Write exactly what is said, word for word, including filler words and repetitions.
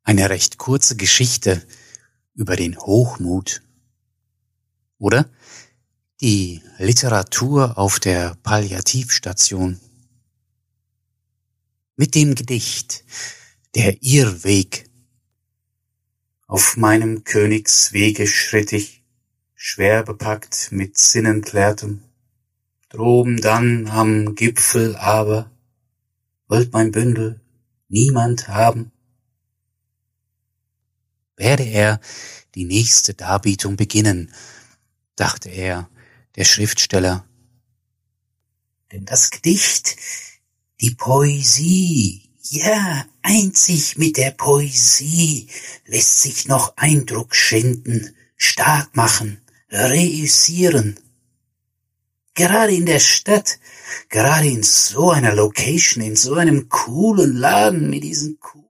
Eine recht kurze Geschichte über den Hochmut. Oder die Literatur auf der Palliativstation. Mit dem Gedicht Der Irrweg. Auf meinem Königswege schritt ich, schwer bepackt mit Sinnenklärtem. Droben dann am Gipfel aber wollt mein Bündel niemand haben. Werde er die nächste Darbietung beginnen, dachte er, der Schriftsteller. Denn das Gedicht, die Poesie, ja, einzig mit der Poesie lässt sich noch Eindruck schinden, stark machen, reüssieren. Gerade in der Stadt, gerade in so einer Location, in so einem coolen Laden mit diesen coolen